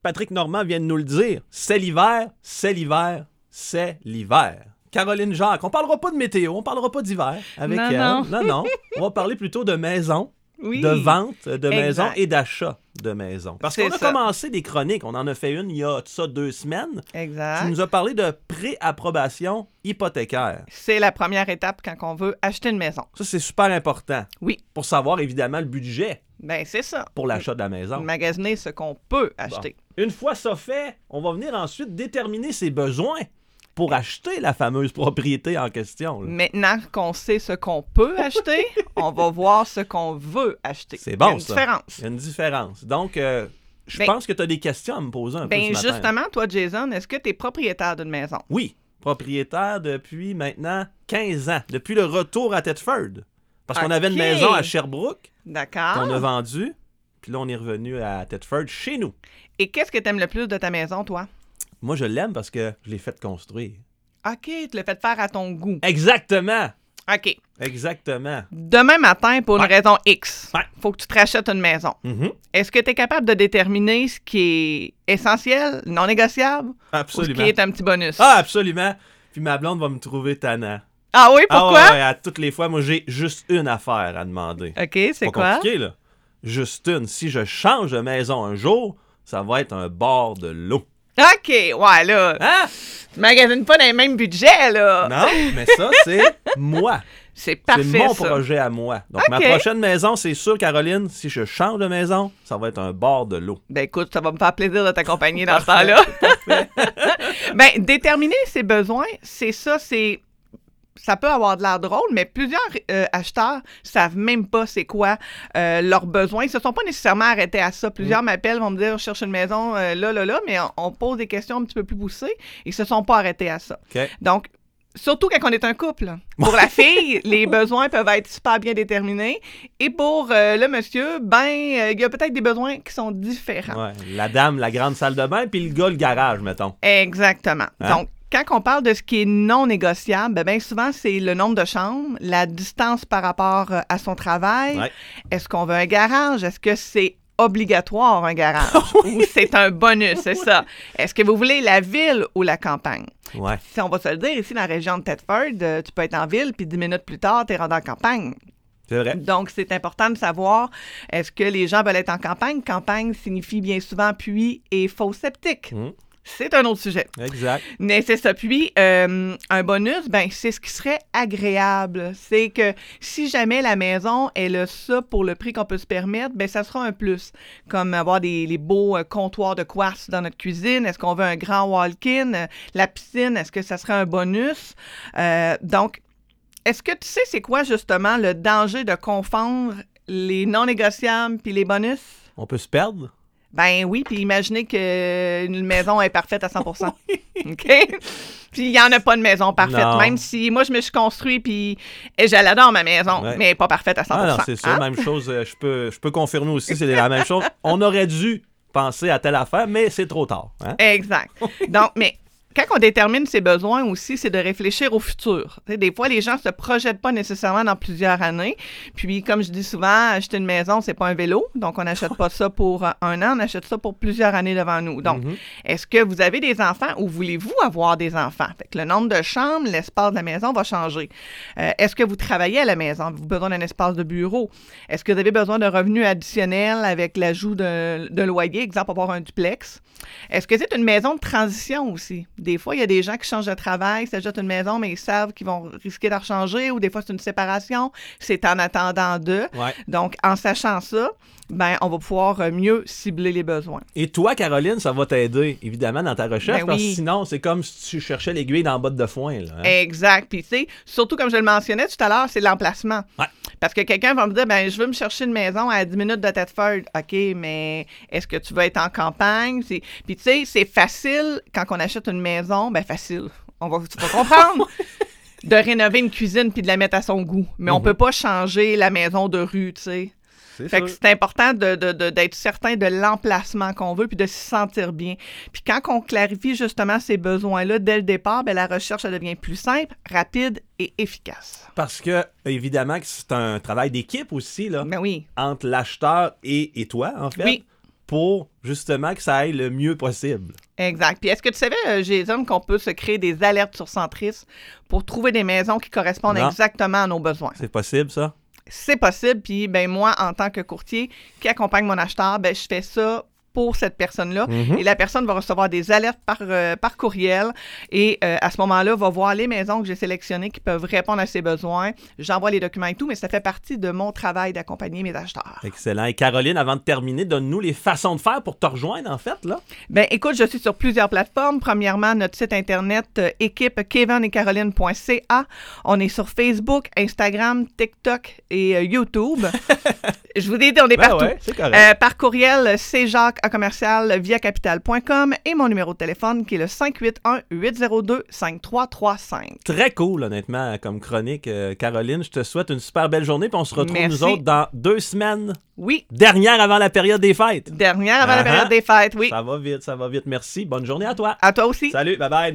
Patrick Normand vient de nous le dire. C'est l'hiver, c'est l'hiver, c'est l'hiver. Caroline Jacques, on parlera pas de météo, on parlera pas d'hiver avec elle. Non. On va parler plutôt de maison, de vente de maison et d'achat de maison. Parce qu'on a commencé des chroniques, on en a fait une il y a 2 semaines. Exact. Tu nous as parlé de préapprobation hypothécaire. C'est la première étape quand on veut acheter une maison. Ça, c'est super important. Oui. Pour savoir, évidemment, le budget. Ben c'est ça. Pour l'achat de la maison. Magasiner ce qu'on peut acheter. Bon. Une fois ça fait, on va venir ensuite déterminer ses besoins pour acheter la fameuse propriété en question. Là. Maintenant qu'on sait ce qu'on peut acheter, on va voir ce qu'on veut acheter. C'est bon, ça. Il y a une différence. Donc, je pense que tu as des questions à me poser un peu ce matin. Justement, toi, Jason, est-ce que tu es propriétaire d'une maison? Oui, propriétaire depuis maintenant 15 ans, depuis le retour à Thetford. Parce qu'on avait une maison à Sherbrooke D'accord. qu'on a vendue, puis là, on est revenu à Thetford chez nous. Et qu'est-ce que tu aimes le plus de ta maison, toi? Moi, je l'aime parce que je l'ai fait construire. OK, tu l'as fait faire à ton goût. Exactement. OK. Exactement. Demain matin, pour une raison X, faut que tu te rachètes une maison. Mm-hmm. Est-ce que tu es capable de déterminer ce qui est essentiel, non négociable, absolument, ou ce qui est un petit bonus? Ah, absolument. Puis ma blonde va me trouver tannant. Ah oui, pourquoi? Ah ouais, à toutes les fois, moi, j'ai juste une affaire à demander. OK, c'est pas quoi? Compliqué, là. Juste une. Si je change de maison un jour, ça va être un bord de l'eau. OK, ouais, là. Hein? Tu magasines pas dans les mêmes budgets, là. Non, mais ça, c'est moi. C'est parfait, c'est mon ça. projet à moi. Donc, ma prochaine maison, c'est sûr, Caroline, si je change de maison, ça va être un bord de l'eau. Ben écoute, ça va me faire plaisir de t'accompagner dans ce temps-là. Ben, déterminer ses besoins, c'est ça, ça peut avoir de l'air drôle, mais plusieurs acheteurs savent même pas c'est quoi leurs besoins. Ils se sont pas nécessairement arrêtés à ça. Plusieurs m'appellent, vont me dire, je cherche une maison là, mais on pose des questions un petit peu plus poussées. Ils se sont pas arrêtés à ça. Okay. Donc, surtout quand on est un couple. Pour la fille, les besoins peuvent être super bien déterminés. Et pour le monsieur, il y a peut-être des besoins qui sont différents. Ouais, la dame, la grande salle de bain, puis le gars, le garage, mettons. Exactement. Hein? Donc, quand on parle de ce qui est non négociable, bien souvent, c'est le nombre de chambres, la distance par rapport à son travail. Ouais. Est-ce qu'on veut un garage? Est-ce que c'est obligatoire, un garage? Ou c'est un bonus, c'est ça? Est-ce que vous voulez la ville ou la campagne? Ouais. Si on va se le dire, ici, dans la région de Thetford, tu peux être en ville, puis 10 minutes plus tard, tu es rendu en campagne. C'est vrai. Donc, c'est important de savoir, est-ce que les gens veulent être en campagne? Campagne signifie bien souvent puits et fosse septique. C'est un autre sujet. Exact. Mais c'est ça. Puis, un bonus, c'est ce qui serait agréable. C'est que si jamais la maison, elle a ça pour le prix qu'on peut se permettre, ça sera un plus. Comme avoir les beaux comptoirs de quartz dans notre cuisine. Est-ce qu'on veut un grand walk-in? La piscine, est-ce que ça serait un bonus? Donc, est-ce que tu sais c'est quoi, justement, le danger de confondre les non négociables puis les bonus? On peut se perdre? Ben oui, puis imaginez qu'une maison est parfaite à 100%. OK? Puis il n'y en a pas de maison parfaite. Non. Même si moi, je me suis construit, puis j'adore ma maison, mais pas parfaite à 100%. Ah non, c'est ça, même chose. Je peux confirmer aussi, c'est la même chose. On aurait dû penser à telle affaire, mais c'est trop tard. Hein? Exact. Donc, mais quand on détermine ses besoins aussi, c'est de réfléchir au futur. T'sais, des fois, les gens ne se projettent pas nécessairement dans plusieurs années. Puis, comme je dis souvent, acheter une maison, c'est pas un vélo. Donc, on n'achète pas ça pour un an, on achète ça pour plusieurs années devant nous. Donc, est-ce que vous avez des enfants ou voulez-vous avoir des enfants? Fait que le nombre de chambres, l'espace de la maison va changer. Est-ce que vous travaillez à la maison? Avez-vous besoin d'un espace de bureau? Est-ce que vous avez besoin de revenus additionnels avec l'ajout de loyer? Exemple, avoir un duplex. Est-ce que c'est une maison de transition aussi? Des fois, il y a des gens qui changent de travail, s'achètent une maison, mais ils savent qu'ils vont risquer de rechanger, ou des fois, c'est une séparation. C'est en attendant d'eux. Ouais. Donc, en sachant ça, on va pouvoir mieux cibler les besoins. Et toi, Caroline, ça va t'aider, évidemment, dans ta recherche, parce que sinon, c'est comme si tu cherchais l'aiguille dans la botte de foin. Là, hein? Exact. Puis, tu sais, surtout comme je le mentionnais tout à l'heure, c'est l'emplacement. Ouais. Parce que quelqu'un va me dire, je veux me chercher une maison à 10 minutes de Thetford. OK, mais est-ce que tu veux être en campagne? Puis, tu sais, c'est facile quand on achète une maison. Facile. Tu vas comprendre. De rénover une cuisine puis de la mettre à son goût. Mais on peut pas changer la maison de rue, tu sais. Fait que c'est important d'être certain de l'emplacement qu'on veut puis de se sentir bien. Puis quand on clarifie justement ces besoins-là dès le départ, la recherche, ça devient plus simple, rapide et efficace. Parce que, évidemment, que c'est un travail d'équipe aussi, là. Oui. Entre l'acheteur et toi, en fait. Oui. pour justement que ça aille le mieux possible. Exact. Puis est-ce que tu savais, Jason, qu'on peut se créer des alertes sur Centris pour trouver des maisons qui correspondent exactement à nos besoins? C'est possible, ça? C'est possible. Puis moi, en tant que courtier qui accompagne mon acheteur, je fais ça pour cette personne-là. Et la personne va recevoir des alertes par courriel et à ce moment-là, va voir les maisons que j'ai sélectionnées qui peuvent répondre à ses besoins. J'envoie les documents et tout, mais ça fait partie de mon travail d'accompagner mes acheteurs. Excellent. Et Caroline, avant de terminer, donne-nous les façons de faire pour te rejoindre, en fait, là. Écoute, je suis sur plusieurs plateformes. Premièrement, notre site Internet, équipe kevinetcaroline.ca. On est sur Facebook, Instagram, TikTok et YouTube. Je vous ai dit, on est partout. Ouais, c'est correct. Par courriel, c'est jacques@viacapital.com et mon numéro de téléphone qui est le 581-802-5335. Très cool, honnêtement, comme chronique. Caroline, je te souhaite une super belle journée, puis on se retrouve nous autres dans 2 semaines. Oui. Dernière avant la période des fêtes. Dernière avant la période des fêtes, oui. Ça va vite, ça va vite. Merci. Bonne journée à toi. À toi aussi. Salut, bye-bye.